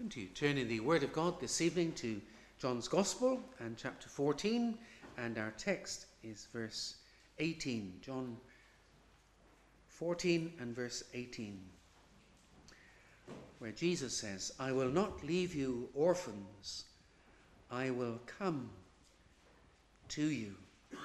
Welcome to turn in the Word of God this evening to John's Gospel and chapter 14, and our text is verse 18. John 14 and verse 18, where Jesus says, "I will not leave you orphans, I will come to you."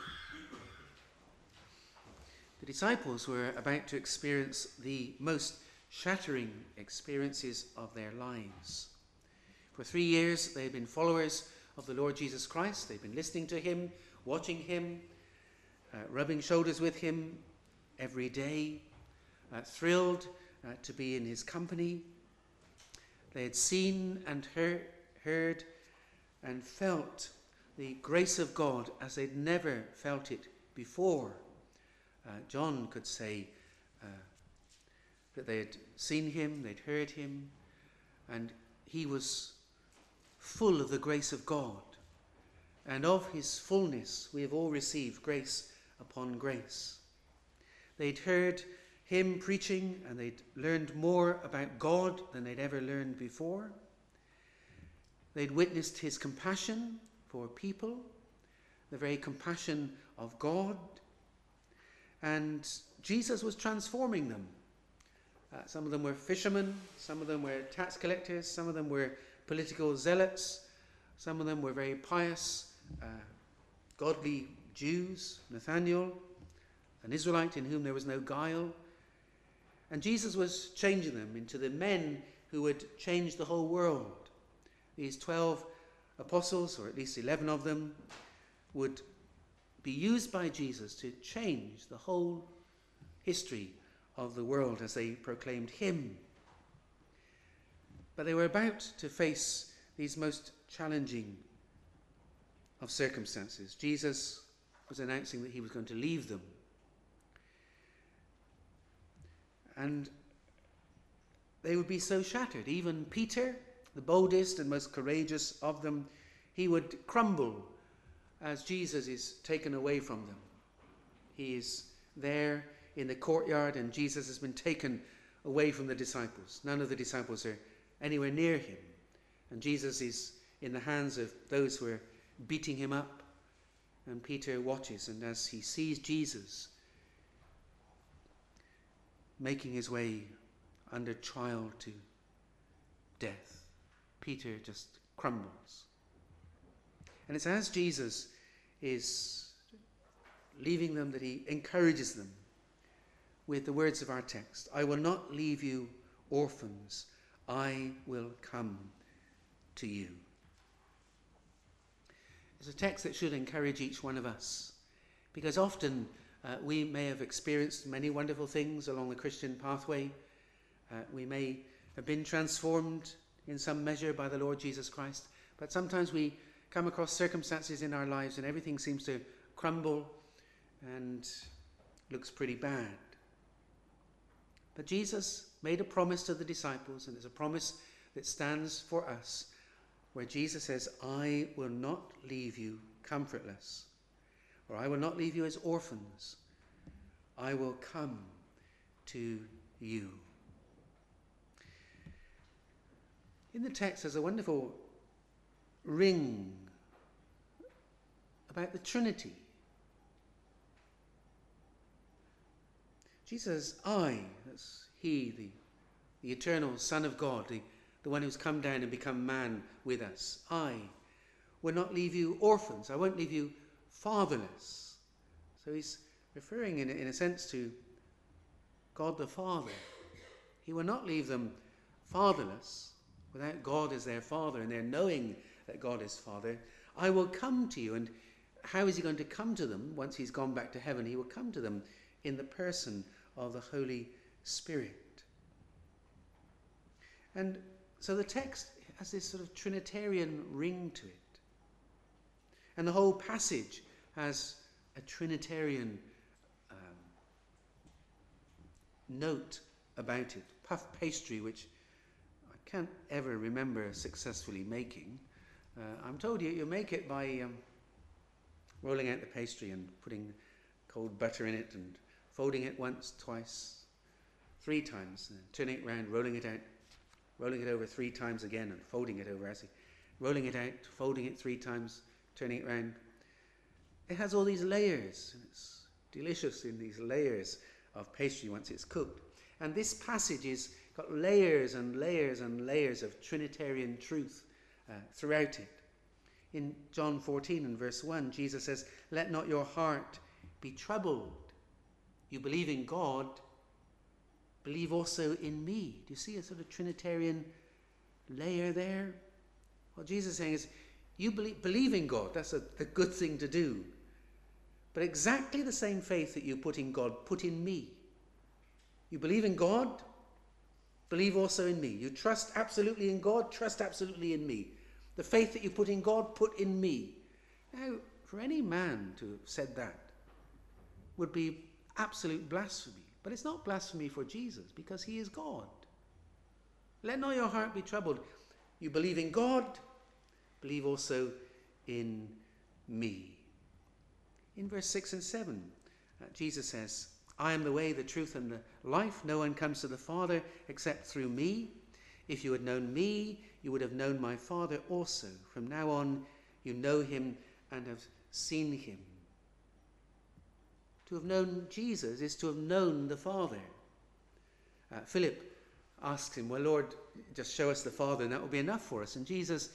The disciples were about to experience the most shattering experiences of their lives. For 3 years they've been followers of the Lord Jesus Christ. They've been listening to him, watching him, rubbing shoulders with him every day, thrilled to be in his company. They had seen and heard and felt the grace of God as they'd never felt it before. John could say that they had seen him, they'd heard him, and he was full of the grace of God. And of his fullness we have all received grace upon grace. They'd heard him preaching, and they'd learned more about God than they'd ever learned before. They'd witnessed his compassion for people, the very compassion of God. And Jesus was transforming them. Some of them were fishermen, some of them were tax collectors, some of them were political zealots, some of them were very pious, godly Jews, Nathanael, an Israelite in whom there was no guile. And Jesus was changing them into the men who would change the whole world. These 12 apostles, or at least 11 of them, would be used by Jesus to change the whole history of the world as they proclaimed him. But they were about to face these most challenging of circumstances. Jesus was announcing that he was going to leave them. And they would be so shattered. Even Peter, the boldest and most courageous of them, he would crumble as Jesus is taken away from them. He is there in the courtyard, and Jesus has been taken away from the disciples. None of the disciples are anywhere near him. And Jesus is in the hands of those who are beating him up. And Peter watches, and as he sees Jesus making his way under trial to death, Peter just crumbles. And it's as Jesus is leaving them that he encourages them with the words of our text. "I will not leave you orphans, I will come to you." It's a text that should encourage each one of us, because often we may have experienced many wonderful things along the Christian pathway. We may have been transformed in some measure by the Lord Jesus Christ, but sometimes we come across circumstances in our lives and everything seems to crumble and looks pretty bad. But Jesus made a promise to the disciples, and there's a promise that stands for us, where Jesus says, "I will not leave you comfortless," or "I will not leave you as orphans. I will come to you." In the text there's a wonderful ring about the Trinity. Jesus, I, that's he, the eternal Son of God, the one who's come down and become man with us. "I will not leave you orphans. I won't leave you fatherless." So he's referring in a sense to God the Father. He will not leave them fatherless without God as their Father and their knowing that God is Father. "I will come to you." And how is he going to come to them once he's gone back to heaven? He will come to them in the person of the Holy Spirit. And so the text has this sort of Trinitarian ring to it. And the whole passage has a Trinitarian note about it. Puff pastry, which I can't ever remember successfully making. I'm told you make it by rolling out the pastry and putting cold butter in it and folding it once, twice, 3 times, and turning it round, rolling it out. rolling it over 3 times again and folding it over, actually. Rolling it out, folding it 3 times, turning it around. It has all these layers, and it's delicious in these layers of pastry once it's cooked. And this passage has got layers and layers and layers of Trinitarian truth throughout it. In John 14 and verse 1, Jesus says, "Let not your heart be troubled. You believe in God, believe also in me." Do you see a sort of Trinitarian layer there? What Jesus is saying is, you believe in God. That's the good thing to do. But exactly the same faith that you put in God, put in me. You believe in God, believe also in me. You trust absolutely in God, trust absolutely in me. The faith that you put in God, put in me. Now, for any man to have said that would be absolute blasphemy. But it's not blasphemy for Jesus, because he is God. Let not your heart be troubled. You believe in God, believe also in me. In verse 6 and 7, Jesus says, "I am the way, the truth, and the life. No one comes to the Father except through me. If you had known me, you would have known my Father also. From now on, you know him and have seen him." To have known Jesus is to have known the Father. Philip asks him, "Well, Lord, just show us the Father and that will be enough for us." And Jesus,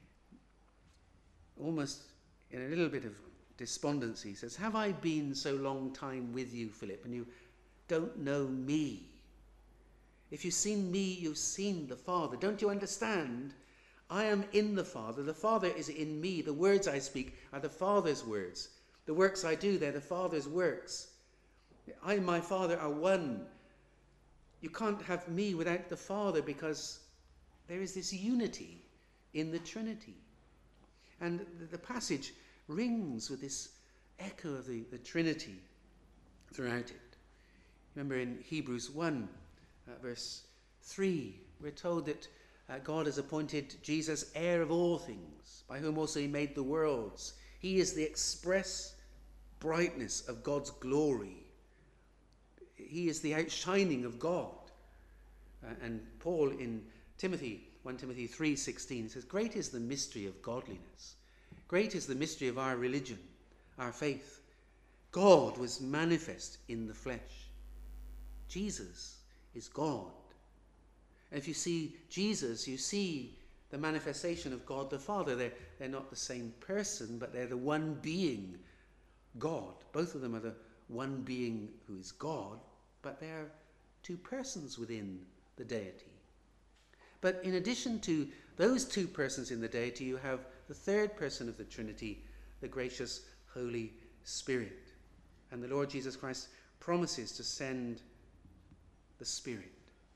almost in a little bit of despondency, says, "Have I been so long time with you, Philip, and you don't know me? If you've seen me, you've seen the Father. Don't you understand? I am in the Father. The Father is in me. The words I speak are the Father's words. The works I do, they're the Father's works. I and my Father are one. You can't have me without the Father, because there is this unity in the Trinity." And the passage rings with this echo of the Trinity throughout it. Remember in Hebrews 1, verse 3, we're told that God has appointed Jesus heir of all things, by whom also he made the worlds. He is the express brightness of God's glory. He is the outshining of God. And Paul in 1 Timothy 3:16 says, "Great is the mystery of godliness. Great is the mystery of our religion, our faith. God was manifest in the flesh." Jesus is God. And if you see Jesus, you see the manifestation of God the Father. They're not the same person, but they're the one being, God. Both of them are the one being who is God, but they're 2 persons within the deity. But in addition to those 2 persons in the deity, you have the 3rd person of the Trinity, the gracious Holy Spirit. And the Lord Jesus Christ promises to send the Spirit.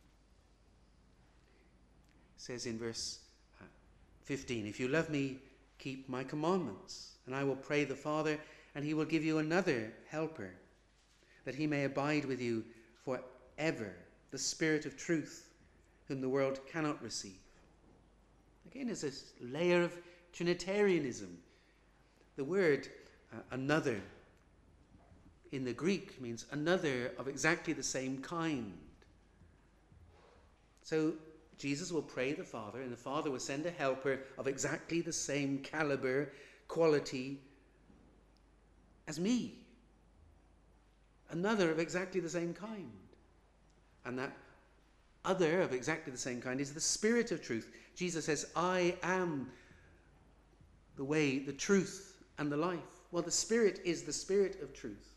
It says in verse 15, "If you love me, keep my commandments, and I will pray the Father, and he will give you another helper, that he may abide with you forever, the Spirit of truth, whom the world cannot receive." Again, there's this layer of Trinitarianism. The word another in the Greek means another of exactly the same kind. So Jesus will pray the Father, and the Father will send a helper of exactly the same caliber, quality as me. Another of exactly the same kind. And that other of exactly the same kind is the Spirit of truth. Jesus says, "I am the way, the truth, and the life." Well, the Spirit is the Spirit of truth.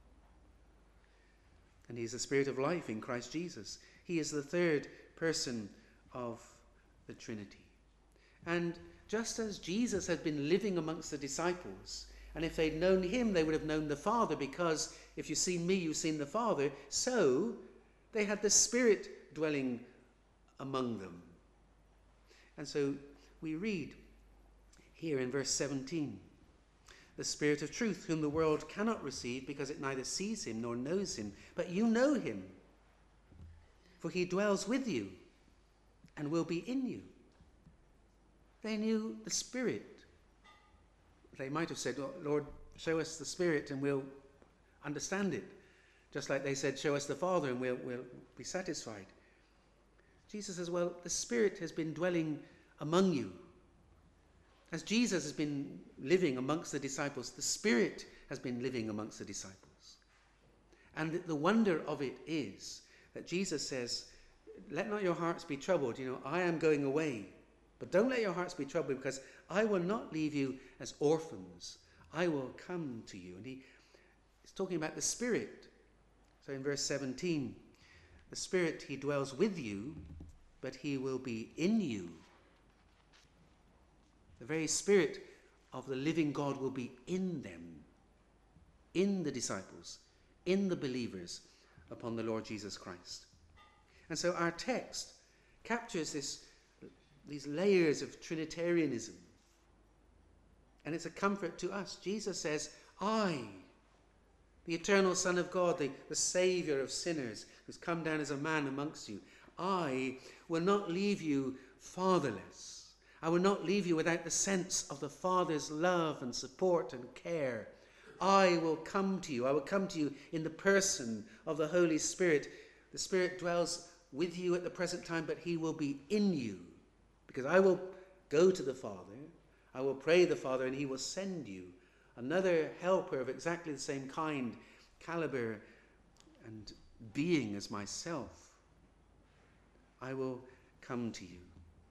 And he is the Spirit of life in Christ Jesus. He is the 3rd person of the Trinity. And just as Jesus had been living amongst the disciples, and if they'd known him, they would have known the Father, because if you've seen me, you've seen the Father, so they had the Spirit dwelling among them. And so we read here in verse 17, "The Spirit of truth, whom the world cannot receive, because it neither sees him nor knows him, but you know him, for he dwells with you and will be in you." They knew the Spirit. They might have said, "Oh, Lord, show us the Spirit and we'll understand it." Just like they said, "Show us the Father and we'll be satisfied." Jesus says, well, the Spirit has been dwelling among you. As Jesus has been living amongst the disciples, the Spirit has been living amongst the disciples. And the wonder of it is that Jesus says, let not your hearts be troubled. I am going away. But don't let your hearts be troubled, because I will not leave you as orphans. I will come to you. And he's talking about the Spirit. So in verse 17, the Spirit, he dwells with you, but he will be in you. The very Spirit of the living God will be in them, in the disciples, in the believers upon the Lord Jesus Christ. And so our text captures these layers of Trinitarianism. And it's a comfort to us. Jesus says, I, the eternal Son of God, the Saviour of sinners, who's come down as a man amongst you, I will not leave you fatherless. I will not leave you without the sense of the Father's love and support and care. I will come to you. I will come to you in the person of the Holy Spirit. The Spirit dwells with you at the present time, but he will be in you. Because I will go to the Father, I will pray the Father, and he will send you another helper of exactly the same kind, caliber, and being as myself. I will come to you.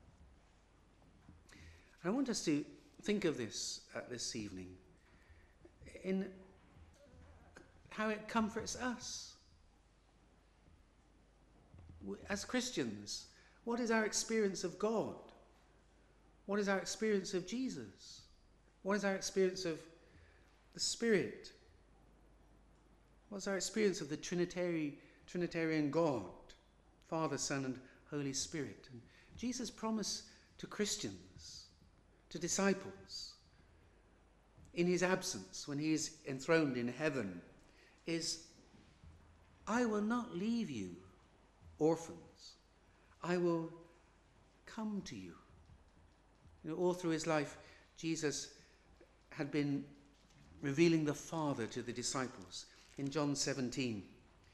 I want us to think of this this evening in how it comforts us. As Christians, what is our experience of God? What is our experience of Jesus? What is our experience of the Spirit? What's our experience of the Trinitarian God, Father, Son, and Holy Spirit? And Jesus' promise to Christians, to disciples, in his absence, when he is enthroned in heaven, is, I will not leave you orphans. I will come to you. All through his life, Jesus had been revealing the Father to the disciples. In John 17,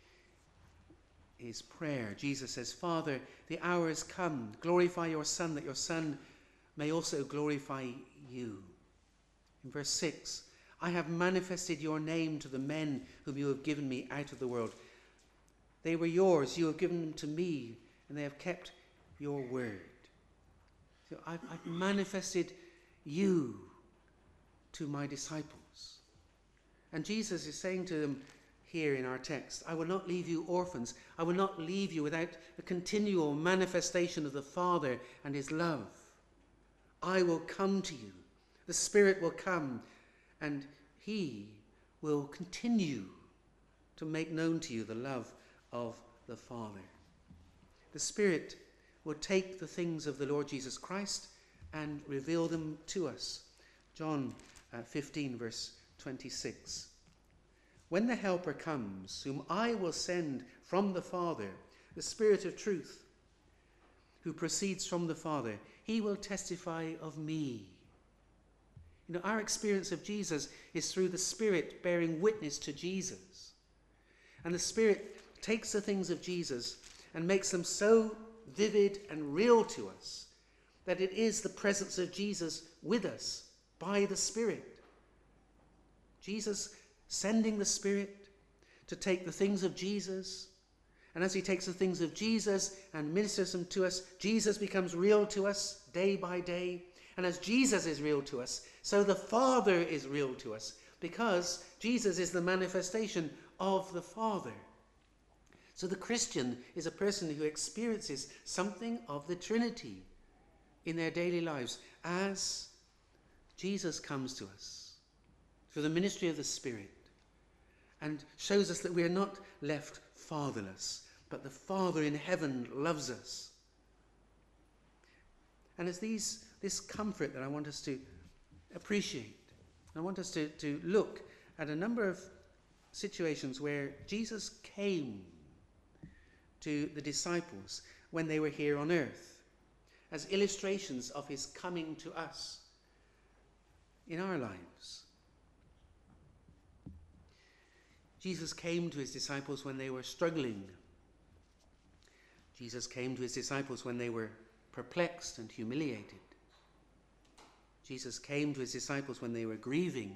his prayer, Jesus says, Father, the hour has come. Glorify your Son, that your Son may also glorify you. In verse 6, I have manifested your name to the men whom you have given me out of the world. They were yours, you have given them to me, and they have kept your word. So I've manifested you to my disciples. And Jesus is saying to them here in our text, I will not leave you orphans. I will not leave you without a continual manifestation of the Father and his love. I will come to you. The Spirit will come, and he will continue to make known to you the love of the Father. The Spirit will take the things of the Lord Jesus Christ and reveal them to us. John 15, verse 26. When the Helper comes, whom I will send from the Father, the Spirit of truth, who proceeds from the Father, he will testify of me. Our experience of Jesus is through the Spirit bearing witness to Jesus. And the Spirit takes the things of Jesus and makes them so vivid and real to us that it is the presence of Jesus with us by the Spirit. Jesus sending the Spirit to take the things of Jesus, and as he takes the things of Jesus and ministers them to us, Jesus becomes real to us day by day. And as Jesus is real to us, so the Father is real to us, because Jesus is the manifestation of the Father. So the Christian is a person who experiences something of the Trinity in their daily lives as Jesus comes to us through the ministry of the Spirit and shows us that we are not left fatherless, but the Father in heaven loves us. And it's this comfort that I want us to appreciate. I want us to look at a number of situations where Jesus came to the disciples when they were here on earth, as illustrations of his coming to us in our lives. Jesus came to his disciples when they were struggling. Jesus came to his disciples when they were perplexed and humiliated. Jesus came to his disciples when they were grieving.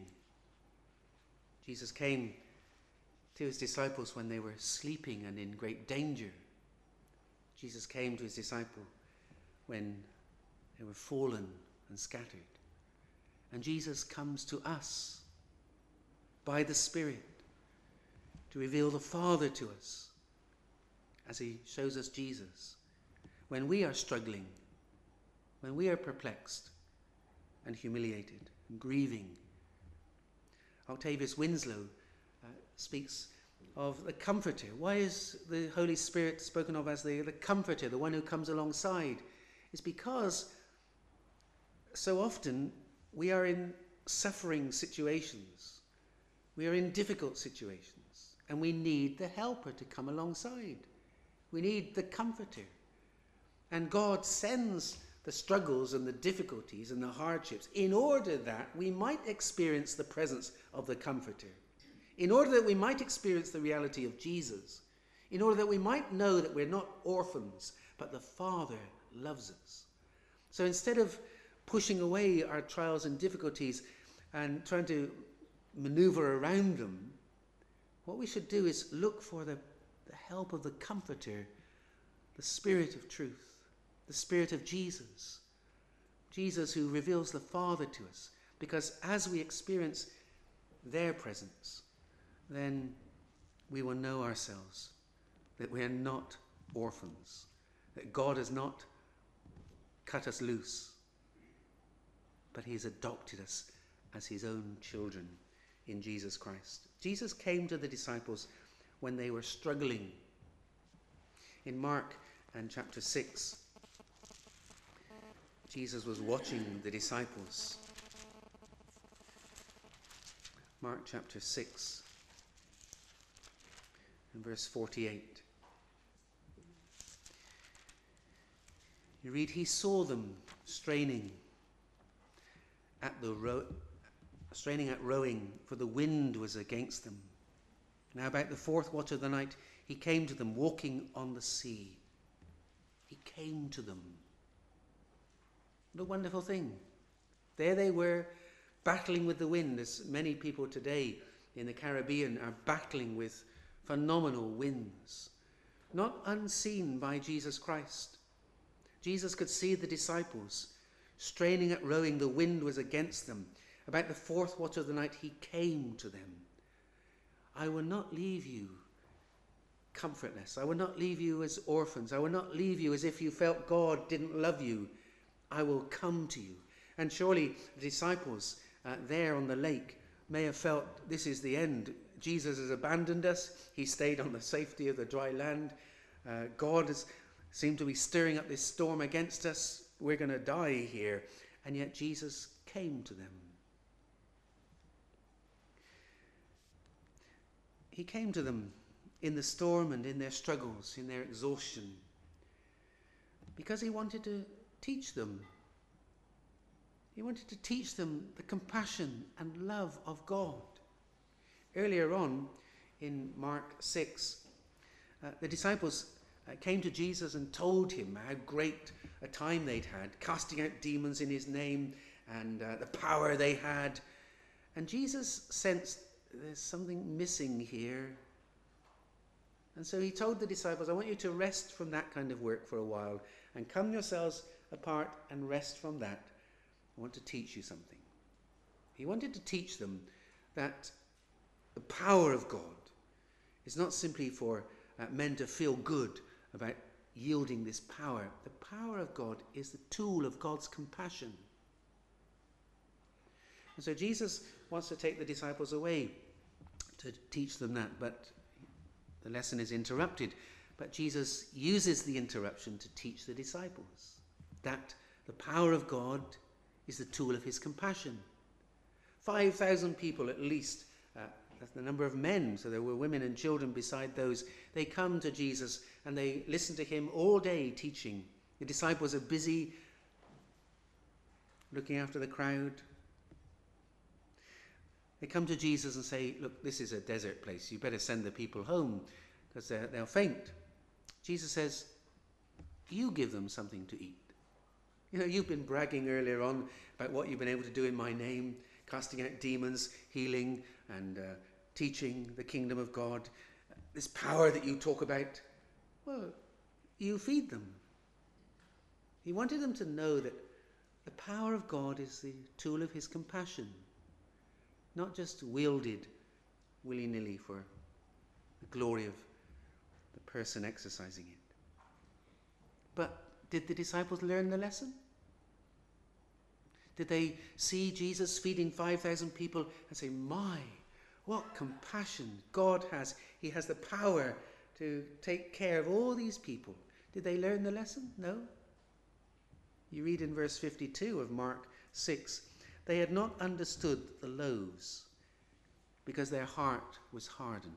Jesus came to his disciples when they were sleeping and in great danger. Jesus came to his disciples when they were fallen and scattered. And Jesus comes to us by the Spirit to reveal the Father to us as he shows us Jesus when we are struggling, when we are perplexed and humiliated and grieving. Octavius Winslow speaks of the Comforter. Why is the Holy Spirit spoken of as the Comforter, the one who comes alongside? It's because so often we are in suffering situations. We are in difficult situations, and we need the helper to come alongside. We need the Comforter. And God sends the struggles and the difficulties and the hardships in order that we might experience the presence of the Comforter, in order that we might experience the reality of Jesus, in order that we might know that we're not orphans, but the Father loves us. So instead of pushing away our trials and difficulties and trying to maneuver around them, what we should do is look for the help of the Comforter, the Spirit of truth, the Spirit of Jesus. Jesus who reveals the Father to us. Because as we experience their presence, then we will know ourselves that we are not orphans, that God has not cut us loose, but he has adopted us as his own children in Jesus Christ. Jesus came to the disciples when they were struggling. In Mark and chapter 6, Jesus was watching the disciples. Mark chapter 6 and verse 48. You read, he saw them straining at rowing, for the wind was against them. Now about the fourth watch of the night, he came to them walking on the sea. He came to them. What a wonderful thing. There they were, battling with the wind, as many people today in the Caribbean are battling with phenomenal winds, not unseen by Jesus Christ. Jesus could see the disciples straining at rowing. The wind was against them. About the fourth watch of the night, he came to them. I will not leave you comfortless. I will not leave you as orphans. I will not leave you as if you felt God didn't love you. I will come to you. And surely the disciples there on the lake may have felt this is the end. Jesus has abandoned us. He stayed on the safety of the dry land. God has seemed to be stirring up this storm against us. We're going to die here. And yet Jesus came to them. He came to them in the storm and in their struggles, in their exhaustion, because he wanted to teach them. He wanted to teach them the compassion and love of God. Earlier on in Mark 6, the disciples came to Jesus and told him how great a time they'd had, casting out demons in his name and the power they had. And Jesus sensed there's something missing here. And so he told the disciples, I want you to rest from that kind of work for a while and come yourselves apart and rest from that. I want to teach you something. He wanted to teach them that the power of God is not simply for men to feel good about yielding this power. The power of God is the tool of God's compassion. And so Jesus wants to take the disciples away to teach them that, but the lesson is interrupted. But Jesus uses the interruption to teach the disciples that the power of God is the tool of his compassion. 5,000 people at least, that's the number of men, so there were women and children beside those. They come to Jesus and they listen to him all day teaching. The disciples are busy looking after the crowd. They come to Jesus and say, look, this is a desert place. You better send the people home because they'll faint. Jesus says, you give them something to eat. You know, you've been bragging earlier on about what you've been able to do in my name, casting out demons, healing, and teaching the kingdom of God. This power that you talk about, well, you feed them. He wanted them to know that the power of God is the tool of his compassion, not just wielded willy-nilly for the glory of the person exercising it. But did the disciples learn the lesson? Did they see Jesus feeding 5,000 people and say, my, what compassion God has. He has the power to take care of all these people. Did they learn the lesson? No. You read in verse 52 of Mark 6, they had not understood the loaves because their heart was hardened.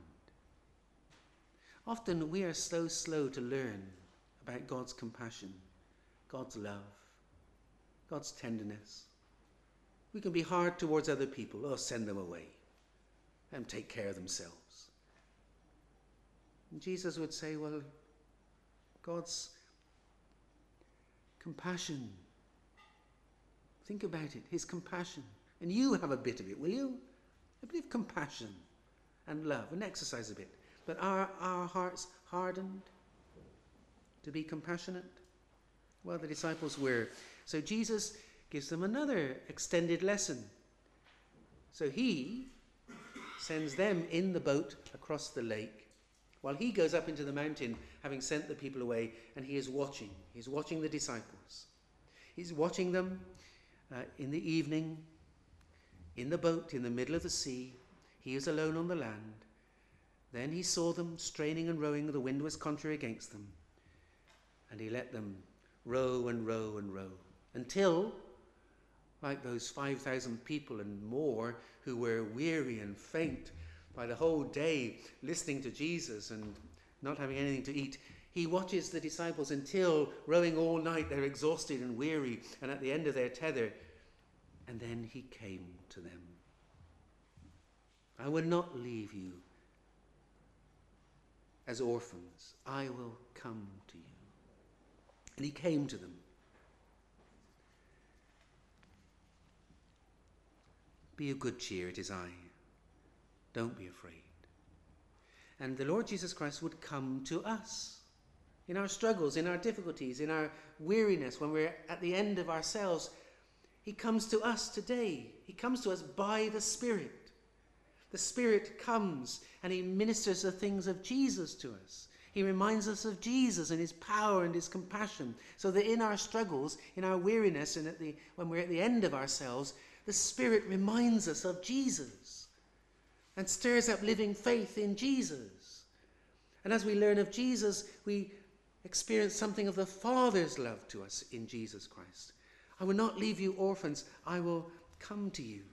Often we are so slow to learn about God's compassion, God's love, God's tenderness. We can be hard towards other people. Oh, send them away. Let them take care of themselves. And Jesus would say, well, God's compassion. Think about it, his compassion. And you have a bit of it, will you? A bit of compassion and love, and exercise a bit. But are our hearts hardened to be compassionate? Well, the disciples were. So Jesus gives them another extended lesson. So he sends them in the boat across the lake, while he goes up into the mountain, having sent the people away, and he is watching. He's watching the disciples. He's watching them in the evening, in the boat, in the middle of the sea. He is alone on the land. Then he saw them straining and rowing. The wind was contrary against them. And he let them row and row and row, until, like those 5,000 people and more who were weary and faint by the whole day listening to Jesus and not having anything to eat, he watches the disciples until, rowing all night, they're exhausted and weary and at the end of their tether. And then he came to them. I will not leave you as orphans. I will come to you. And he came to them. Be of good cheer, it is I. Don't be afraid. And the Lord Jesus Christ would come to us in our struggles, in our difficulties, in our weariness, when we're at the end of ourselves. He comes to us today. He comes to us by the Spirit. The Spirit comes and he ministers the things of Jesus to us. He reminds us of Jesus and his power and his compassion, so that in our struggles, in our weariness, and when we're at the end of ourselves, the Spirit reminds us of Jesus and stirs up living faith in Jesus. And as we learn of Jesus, we experience something of the Father's love to us in Jesus Christ. I will not leave you orphans. I will come to you.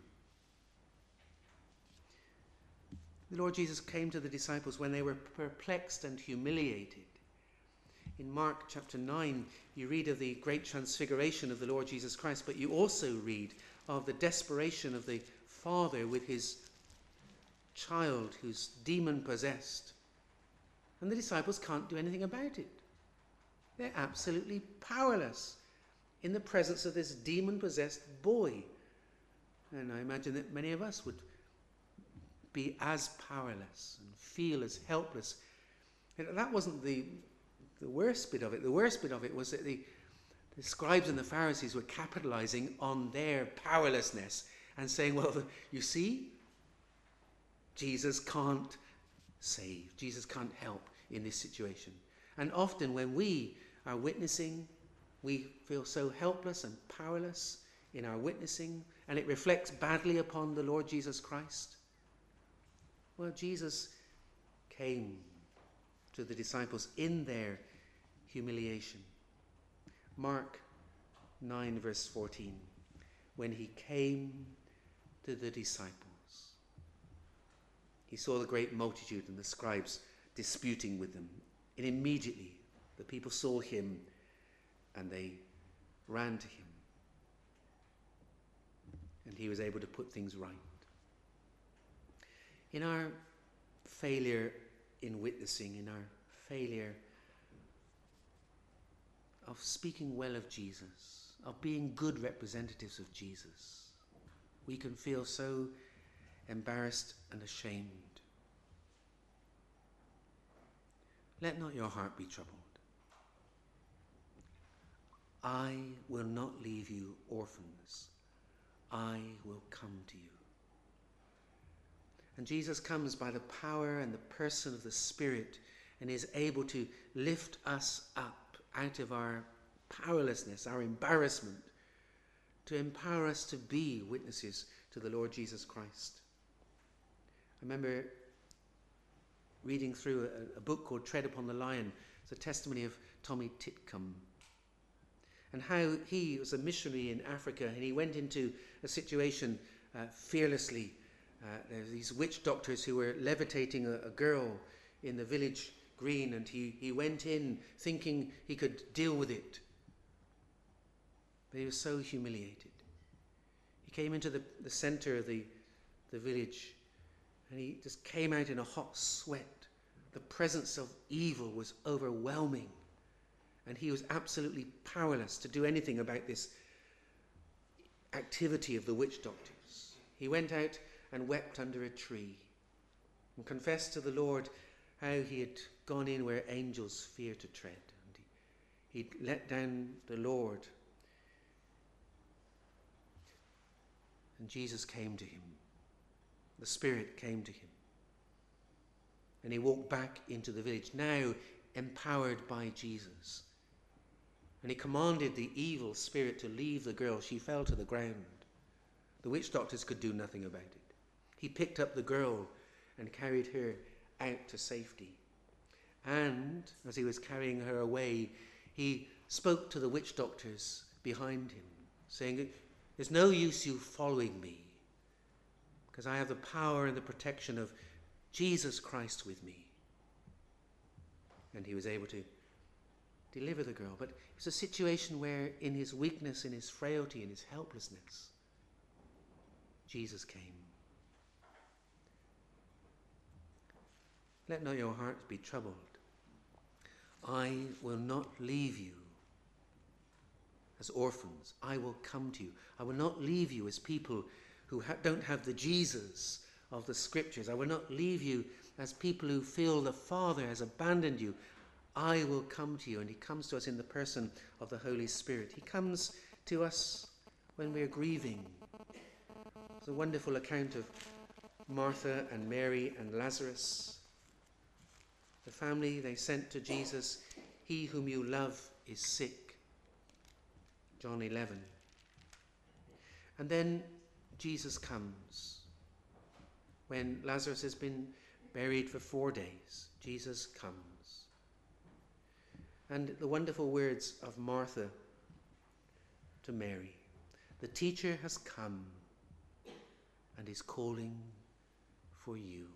The Lord Jesus came to the disciples when they were perplexed and humiliated. In Mark chapter 9, you read of the great transfiguration of the Lord Jesus Christ, but you also read of the desperation of the Father with his child who's demon-possessed. And the disciples can't do anything about it. They're absolutely powerless in the presence of this demon-possessed boy. And I imagine that many of us would be as powerless and feel as helpless. And that wasn't the worst bit of it. The worst bit of it was that the scribes and the Pharisees were capitalizing on their powerlessness and saying, well, you see, Jesus can't save. Jesus can't help in this situation. And often when we are witnessing, we feel so helpless and powerless in our witnessing, and it reflects badly upon the Lord Jesus Christ. Well, Jesus came to the disciples in their humiliation. Mark 9 verse 14. When he came to the disciples, he saw the great multitude and the scribes disputing with them. And immediately the people saw him and they ran to him. And he was able to put things right. In our failure in witnessing, in our failure of speaking well of Jesus, of being good representatives of Jesus, we can feel so embarrassed and ashamed. Let not your heart be troubled. I will not leave you orphans. I will come to you. And Jesus comes by the power and the person of the Spirit and is able to lift us up out of our powerlessness, our embarrassment, to empower us to be witnesses to the Lord Jesus Christ. I remember reading through a book called Tread Upon the Lion. It's a testimony of Tommy Titcomb, and how he was a missionary in Africa, and he went into a situation fearlessly. There were these witch doctors who were levitating a girl in the village green, and he went in thinking he could deal with it. But he was so humiliated. He came into the center of the village, and he just came out in a hot sweat. The presence of evil was overwhelming, and he was absolutely powerless to do anything about this activity of the witch doctors. He went out and wept under a tree and confessed to the Lord how he had gone in where angels fear to tread. And he'd let down the Lord. And Jesus came to him. The Spirit came to him. And he walked back into the village, now empowered by Jesus. And he commanded the evil spirit to leave the girl. She fell to the ground. The witch doctors could do nothing about it. He picked up the girl and carried her out to safety. And as he was carrying her away, he spoke to the witch doctors behind him, saying, "There's no use you following me, because I have the power and the protection of Jesus Christ with me." And he was able to deliver the girl. But it was a situation where in his weakness, in his frailty, in his helplessness, Jesus came. Let not your hearts be troubled. I will not leave you as orphans. I will come to you. I will not leave you as people who don't have the Jesus of the Scriptures. I will not leave you as people who feel the Father has abandoned you. I will come to you. And he comes to us in the person of the Holy Spirit. He comes to us when we are grieving. There's a wonderful account of Martha and Mary and Lazarus. The family, they sent to Jesus, "He whom you love is sick." John 11. And then Jesus comes. When Lazarus has been buried for 4 days, Jesus comes. And the wonderful words of Martha to Mary, "The teacher has come and is calling for you."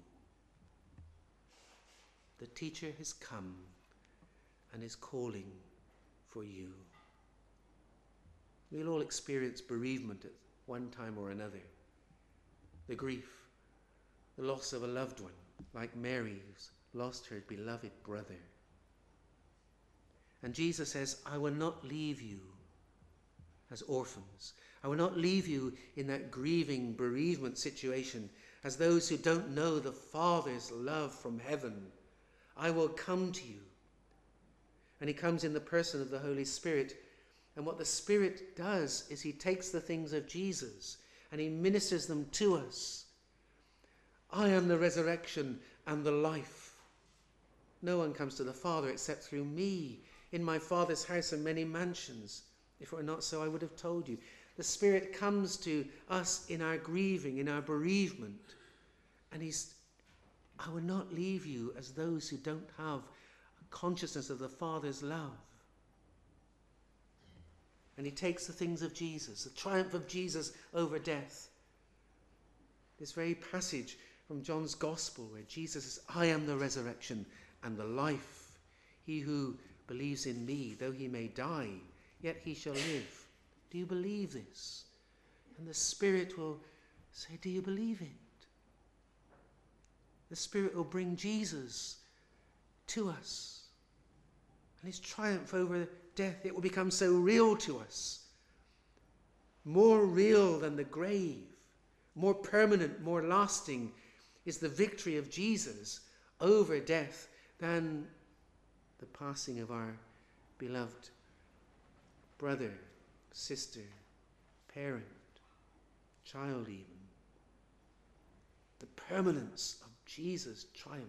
The teacher has come and is calling for you. We'll all experience bereavement at one time or another. The grief, the loss of a loved one, like Mary, who's lost her beloved brother. And Jesus says, "I will not leave you as orphans. I will not leave you in that grieving bereavement situation as those who don't know the Father's love from heaven. I will come to you." And he comes in the person of the Holy Spirit. And what the Spirit does is he takes the things of Jesus and he ministers them to us. "I am the resurrection and the life. No one comes to the Father except through me. In my Father's house are many mansions. If it were not so, I would have told you." The Spirit comes to us in our grieving, in our bereavement. And "I will not leave you as those who don't have a consciousness of the Father's love." And he takes the things of Jesus, the triumph of Jesus over death. This very passage from John's Gospel where Jesus says, "I am the resurrection and the life. He who believes in me, though he may die, yet he shall live." Do you believe this? And the Spirit will say, "Do you believe it?" The Spirit will bring Jesus to us and his triumph over death, it will become so real to us. More real than the grave, more permanent, more lasting is the victory of Jesus over death than the passing of our beloved brother, sister, parent, child even. The permanence of Jesus' triumph.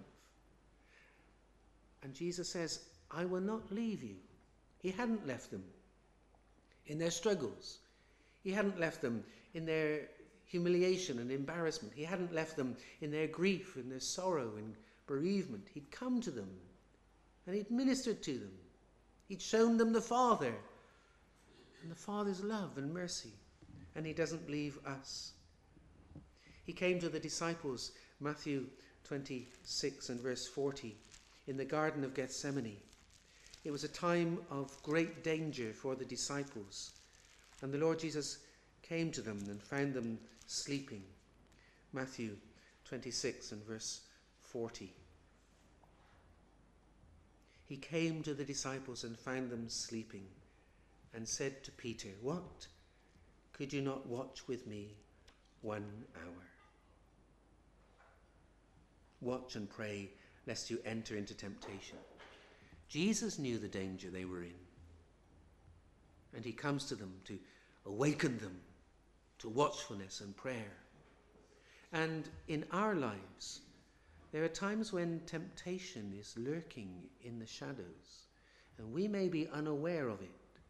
And Jesus says, I will not leave you. He hadn't left them in their struggles. He hadn't left them in their humiliation and embarrassment. He hadn't left them in their grief, in their sorrow and bereavement. He'd come to them and he'd ministered to them. He'd shown them the Father and the Father's love and mercy. And he doesn't leave us. He came to the disciples, Matthew 26 and verse 40, in the Garden of Gethsemane. It was a time of great danger for the disciples. And the Lord Jesus came to them and found them sleeping. Matthew 26 and verse 40. He came to the disciples and found them sleeping and said to Peter, what? Could you not watch with me 1 hour? Watch and pray lest you enter into temptation. Jesus knew the danger they were in. And he comes to them to awaken them to watchfulness and prayer. And in our lives, there are times when temptation is lurking in the shadows, and we may be unaware of it.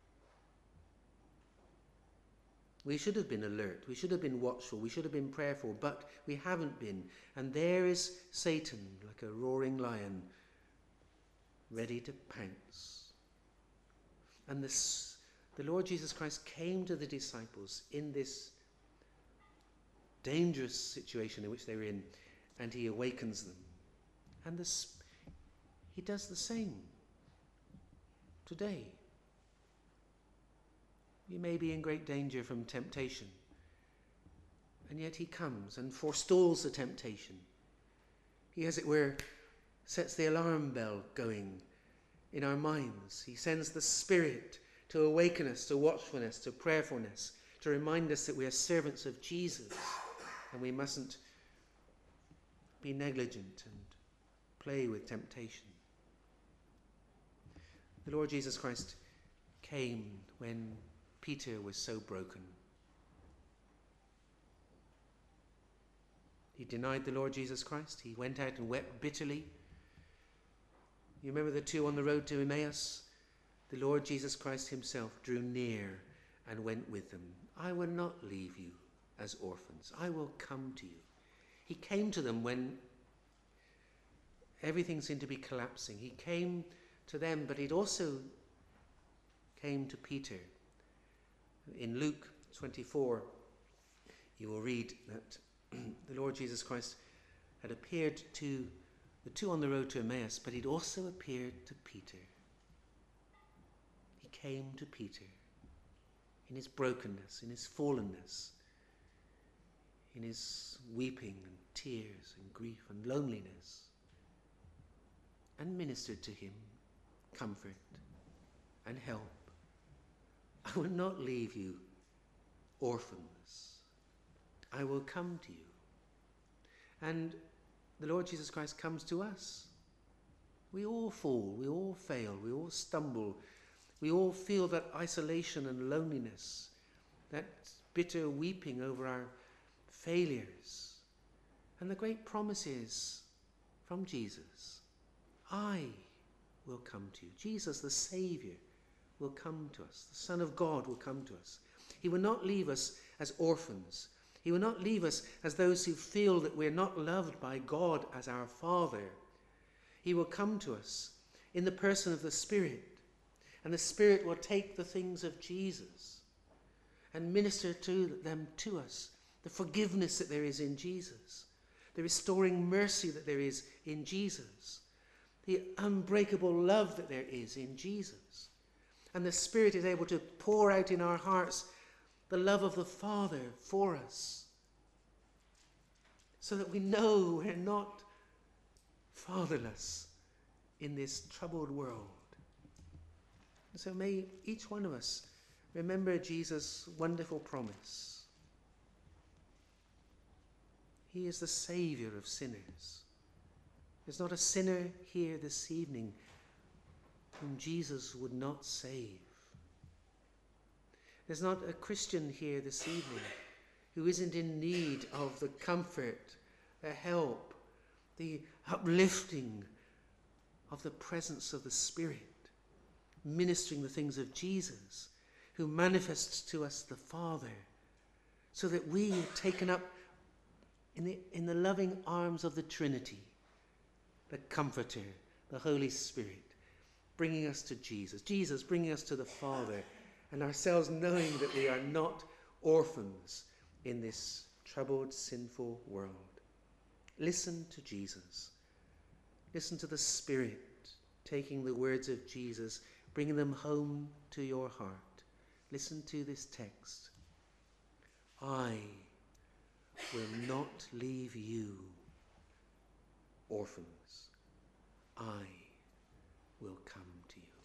We should have been alert, we should have been watchful, we should have been prayerful, but we haven't been. And there is Satan, like a roaring lion, ready to pounce. And the Lord Jesus Christ came to the disciples in this dangerous situation in which they were in, and he awakens them. And he does the same today. You may be in great danger from temptation, and yet he comes and forestalls the temptation. He, as it were, sets the alarm bell going in our minds. He sends the Spirit to awaken us to watchfulness, to prayerfulness, to remind us that we are servants of Jesus and we mustn't be negligent and play with temptation. The Lord Jesus Christ came when Peter was so broken. He denied the Lord Jesus Christ. He went out and wept bitterly. You remember the two on the road to Emmaus? The Lord Jesus Christ himself drew near and went with them. I will not leave you as orphans. I will come to you. He came to them when everything seemed to be collapsing. He came to them, but it also came to Peter. In Luke 24, you will read that the Lord Jesus Christ had appeared to the two on the road to Emmaus, but he'd also appeared to Peter. He came to Peter in his brokenness, in his fallenness, in his weeping and tears and grief and loneliness, and ministered to him comfort and help. I will not leave you orphans. I will come to you. And the Lord Jesus Christ comes to us. We all fall, we all fail, we all stumble. We all feel that isolation and loneliness, that bitter weeping over our failures. And the great promise is from Jesus, I will come to you. Jesus, the Saviour, will come to us. The Son of God will come to us. He will not leave us as orphans. He will not leave us as those who feel that we're not loved by God as our Father. He will come to us in the person of the Spirit. And the Spirit will take the things of Jesus and minister to them to us. The forgiveness that there is in Jesus. The restoring mercy that there is in Jesus. The unbreakable love that there is in Jesus. And the Spirit is able to pour out in our hearts the love of the Father for us. So that we know we're not fatherless in this troubled world. So may each one of us remember Jesus' wonderful promise. He is the Saviour of sinners. There's not a sinner here this evening whom Jesus would not save. There's not a Christian here this evening who isn't in need of the comfort, the help, the uplifting of the presence of the Spirit, ministering the things of Jesus, who manifests to us the Father, so that we are taken up in the loving arms of the Trinity, the Comforter, the Holy Spirit, bringing us to Jesus, Jesus bringing us to the Father, and ourselves knowing that we are not orphans in this troubled, sinful world. Listen to Jesus. Listen to the Spirit taking the words of Jesus, bringing them home to your heart. Listen to this text. I will not leave you orphans. I will come to you.